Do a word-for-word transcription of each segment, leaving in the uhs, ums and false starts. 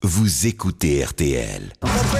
vous écoutez R T L.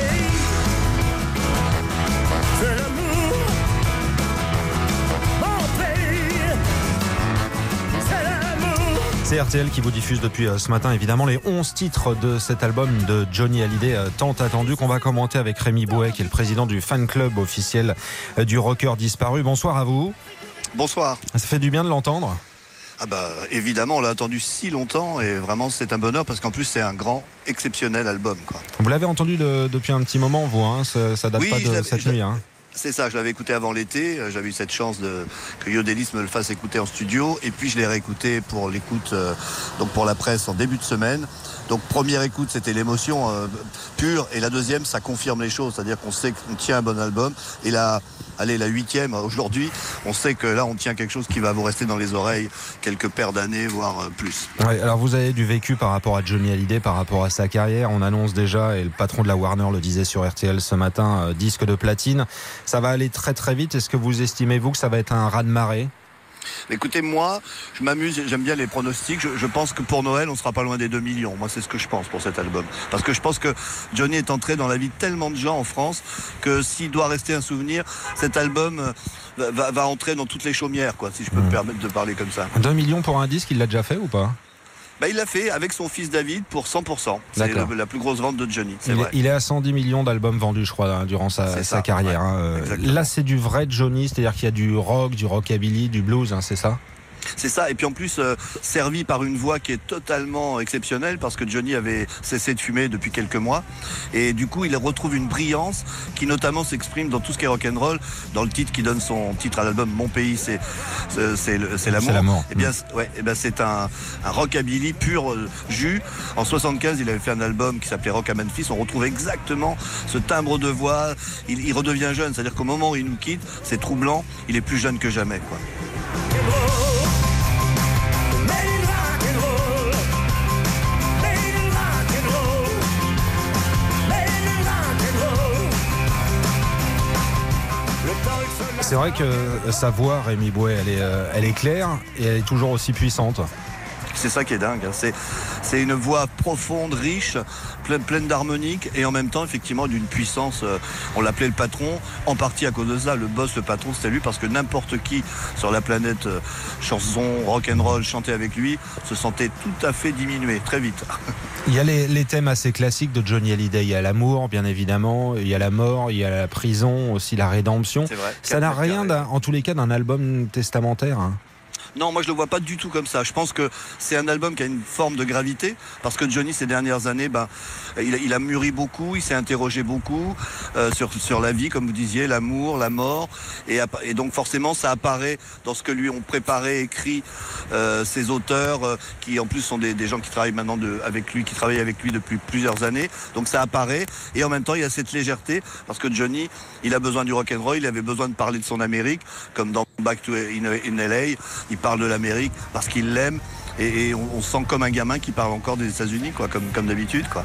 C'est R T L qui vous diffuse depuis ce matin évidemment les onze titres de cet album de Johnny Hallyday tant attendu, qu'on va commenter avec Rémi Bouet, qui est le président du fan club officiel du rocker disparu. Bonsoir à vous. Bonsoir. Ça fait du bien de l'entendre? Ah bah évidemment, on l'a attendu si longtemps et vraiment c'est un bonheur parce qu'en plus c'est un grand, exceptionnel album, quoi. Vous l'avez entendu de, depuis un petit moment, vous, hein, ça, ça date oui, pas de cette nuit, hein. C'est ça, je l'avais écouté avant l'été, j'avais eu cette chance de, que Yodelis me le fasse écouter en studio, et puis je l'ai réécouté pour l'écoute, euh, donc pour la presse en début de semaine. Donc première écoute, c'était l'émotion euh, pure, et la deuxième, ça confirme les choses, c'est-à-dire qu'on sait qu'on tient un bon album, et la, allez, la huitième aujourd'hui, on sait que là on tient quelque chose qui va vous rester dans les oreilles quelques paires d'années, voire euh, plus. Ouais, alors vous avez du vécu par rapport à Johnny Hallyday, par rapport à sa carrière. On annonce déjà, et le patron de la Warner le disait sur R T L ce matin, euh, disque de platine. Ça va aller très très vite. Est-ce que vous estimez, vous, que ça va être un raz-de-marée ? Écoutez, moi, je m'amuse, j'aime bien les pronostics. Je, je pense que pour Noël, on sera pas loin des deux millions. Moi, c'est ce que je pense pour cet album. Parce que je pense que Johnny est entré dans la vie de tellement de gens en France que s'il doit rester un souvenir, cet album va, va entrer dans toutes les chaumières, quoi, si je peux mmh. me permettre de parler comme ça. deux millions pour un disque, il l'a déjà fait ou pas ? Bah, il l'a fait avec son fils David pour cent pour cent. C'est la, la plus grosse vente de Johnny. C'est il, vrai. Est, il est à cent dix millions d'albums vendus, je crois, hein, durant sa, sa ça, carrière. Ouais, hein. Là, c'est du vrai Johnny, c'est-à-dire qu'il y a du rock, du rockabilly, du blues, hein, c'est ça ? C'est ça, et puis en plus euh, servi par une voix qui est totalement exceptionnelle parce que Johnny avait cessé de fumer depuis quelques mois et du coup il retrouve une brillance qui notamment s'exprime dans tout ce qui est rock'n'roll, dans le titre qui donne son titre à l'album Mon pays c'est c'est, c'est, c'est l'amour. C'est l'amour. Et bien ouais, et ben c'est un, un rockabilly pur euh, jus. En soixante-quinze, il avait fait un album qui s'appelait Rock à Memphis. On retrouve exactement ce timbre de voix. Il, il redevient jeune, c'est-à-dire qu'au moment où il nous quitte, c'est troublant. Il est plus jeune que jamais, quoi. C'est vrai que sa voix, Rémi Bouet, elle est, euh, elle est claire et elle est toujours aussi puissante. C'est ça qui est dingue. Hein. C'est, c'est une voix profonde, riche, pleine, pleine d'harmonique et en même temps, effectivement, d'une puissance. Euh, on l'appelait le patron, en partie à cause de ça. Le boss, le patron, c'était lui parce que n'importe qui sur la planète euh, chanson, rock'n'roll, chantait avec lui, se sentait tout à fait diminué, très vite. Il y a les, les thèmes assez classiques de Johnny Hallyday. Il y a l'amour, bien évidemment. Il y a la mort, il y a la prison, aussi la rédemption. C'est vrai. Ça n'a rien, en tous les cas, d'un album testamentaire, hein. Non, moi je le vois pas du tout comme ça. Je pense que c'est un album qui a une forme de gravité parce que Johnny ces dernières années, ben, il, a, il a mûri beaucoup, il s'est interrogé beaucoup euh, sur sur la vie, comme vous disiez, l'amour, la mort, et, et donc forcément ça apparaît dans ce que lui ont préparé, écrit euh, ces auteurs euh, qui en plus sont des, des gens qui travaillent maintenant de, avec lui, qui travaillent avec lui depuis plusieurs années. Donc ça apparaît et en même temps il y a cette légèreté parce que Johnny, il a besoin du rock'n'roll, il avait besoin de parler de son Amérique, comme dans Back to in, in L A. Il parle de l'Amérique parce qu'il l'aime et, et on, on sent comme un gamin qui parle encore des États-Unis, quoi, comme, comme d'habitude, quoi.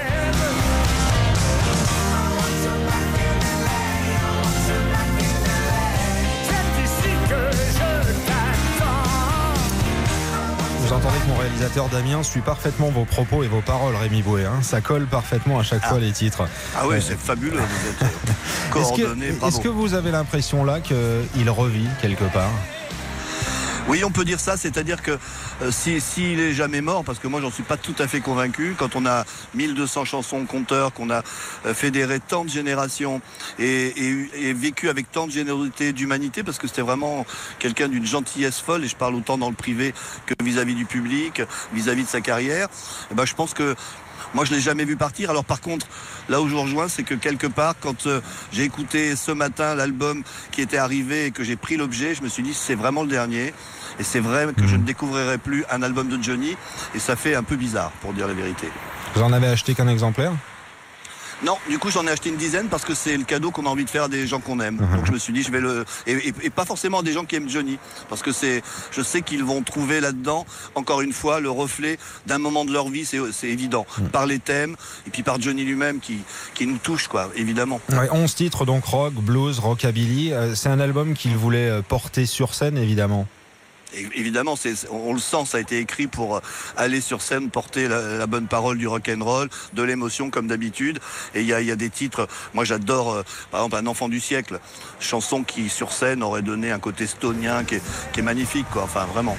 Vous entendez que mon réalisateur Damien suit parfaitement vos propos et vos paroles, Rémi Bouet, hein. Ça colle parfaitement à chaque ah. fois les titres. Ah oui, c'est fabuleux, vous êtes coordonnés, est-ce que, bravo. Est-ce que vous avez l'impression là qu'il revit quelque part ? Oui, on peut dire ça, c'est-à-dire que euh, si, s'il est jamais mort, parce que moi j'en suis pas tout à fait convaincu, quand on a mille deux cents chansons compteurs, qu'on a euh, fédéré tant de générations et, et, et vécu avec tant de générosité, d'humanité, parce que c'était vraiment quelqu'un d'une gentillesse folle, et je parle autant dans le privé que vis-à-vis du public, vis-à-vis de sa carrière, et ben, je pense que moi, je l'ai jamais vu partir. Alors, par contre, là où je vous rejoins, c'est que quelque part, quand euh, j'ai écouté ce matin l'album qui était arrivé et que j'ai pris l'objet, je me suis dit, c'est vraiment le dernier. Et c'est vrai que je ne découvrirai plus un album de Johnny. Et ça fait un peu bizarre, pour dire la vérité. Vous en avez acheté qu'un exemplaire ? Non, du coup j'en ai acheté une dizaine parce que c'est le cadeau qu'on a envie de faire à des gens qu'on aime. Mmh. Donc je me suis dit je vais le et, et, et pas forcément des gens qui aiment Johnny parce que c'est je sais qu'ils vont trouver là-dedans encore une fois le reflet d'un moment de leur vie, c'est, c'est évident, mmh. par les thèmes et puis par Johnny lui-même qui qui nous touche quoi, évidemment. Ouais, onze titres donc rock, blues, rockabilly, euh, c'est un album qu'il voulait porter sur scène évidemment. Et évidemment, c'est, on le sent, ça a été écrit pour aller sur scène, porter la, la bonne parole du rock'n'roll, de l'émotion comme d'habitude. Et il y a, y a des titres, moi j'adore, euh, par exemple, Un enfant du siècle, chanson qui sur scène aurait donné un côté stonien qui est, qui est magnifique, quoi. Enfin, vraiment.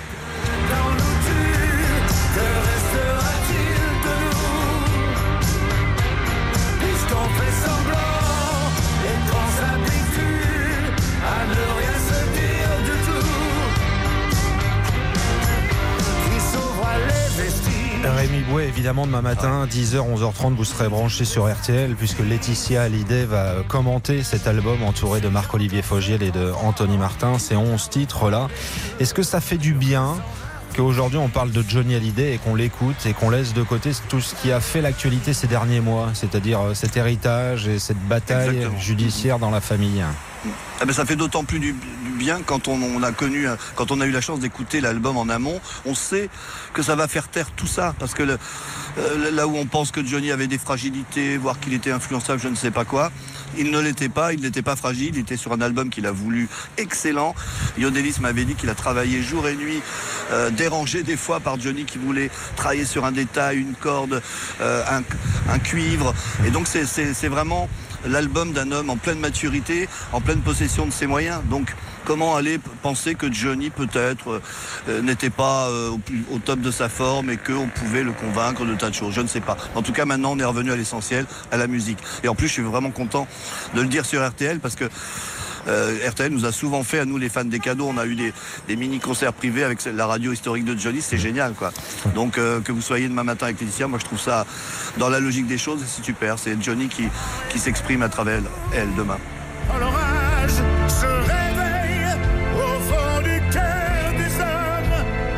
Rémi Bouet, évidemment, demain matin, dix heures, onze heures trente, vous serez branché sur R T L puisque Laetitia Hallyday va commenter cet album entouré de Marc-Olivier Fogiel et de Anthony Martin, ces onze titres-là. Est-ce que ça fait du bien qu'aujourd'hui on parle de Johnny Hallyday et qu'on l'écoute et qu'on laisse de côté tout ce qui a fait l'actualité ces derniers mois, c'est-à-dire cet héritage et cette bataille Exactement. judiciaire dans la famille? Ah ben ça fait d'autant plus du, du bien quand on, on a connu, quand on a eu la chance d'écouter l'album en amont. On sait que ça va faire taire tout ça, parce que le, euh, là où on pense que Johnny avait des fragilités, voire qu'il était influençable, je ne sais pas quoi, il ne l'était pas, il n'était pas fragile, il était sur un album qu'il a voulu excellent. Yodelis m'avait dit qu'il a travaillé jour et nuit, euh, dérangé des fois par Johnny qui voulait travailler sur un détail, une corde, euh, un, un cuivre, et donc c'est, c'est, c'est vraiment l'album d'un homme en pleine maturité, en pleine possession de ses moyens. Donc comment aller penser que Johnny peut-être euh, n'était pas euh, au, plus, au top de sa forme et qu'on pouvait le convaincre de tas de choses, je ne sais pas. En tout cas maintenant on est revenu à l'essentiel, à la musique. Et en plus je suis vraiment content de le dire sur R T L parce que Euh, R T L nous a souvent fait, à nous les fans, des cadeaux. On a eu des, des mini-concerts privés avec la radio historique de Johnny, c'est génial, quoi. Donc euh, que vous soyez demain matin avec Laetitia, moi je trouve ça dans la logique des choses, c'est super. C'est Johnny qui, qui s'exprime à travers elle demain. L'orage se réveille au fond du cœur des hommes.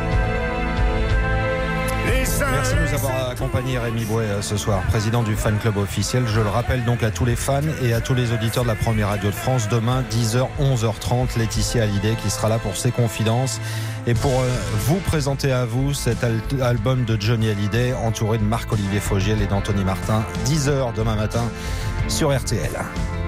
Merci de nous avoir accompagnés, Rémi Bouet, ce soir, président du fan club officiel. Je le rappelle donc à tous les fans et à tous les auditeurs de la première radio de France, demain dix heures, onze heures trente, Laetitia Hallyday qui sera là pour ses confidences et pour euh, vous présenter à vous cet al- album de Johnny Hallyday entouré de Marc-Olivier Fogiel et d'Anthony Martin. dix heures demain matin sur R T L.